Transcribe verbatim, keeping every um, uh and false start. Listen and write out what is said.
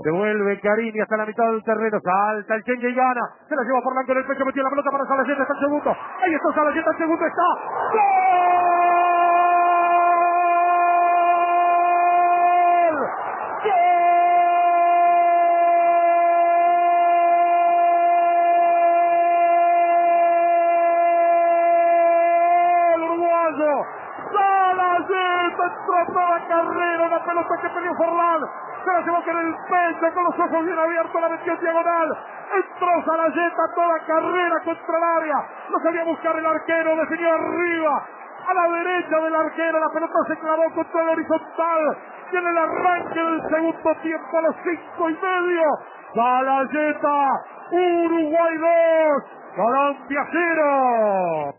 Devuelve Carini hasta la mitad del terreno. Salta el Chengue y gana. Se la lleva Forlán con el pecho. Metió la pelota para Salayeta. Está el segundo. Ahí está Salayeta. El segundo está. ¡Gol! ¡Gol! Uruguayo. Salayeta entró toda carrera. Una pelota que perdió Forlán. Se la llevó con el pecho, con los ojos bien abiertos, la metió en diagonal. Entró Salayeta toda carrera contra el área. No sabía buscar el arquero, definió arriba. A la derecha del arquero, la pelota se clavó contra el horizontal. Y en el arranque del segundo tiempo, a los cinco y medio, Salayeta, Uruguay dos, Colombia cero.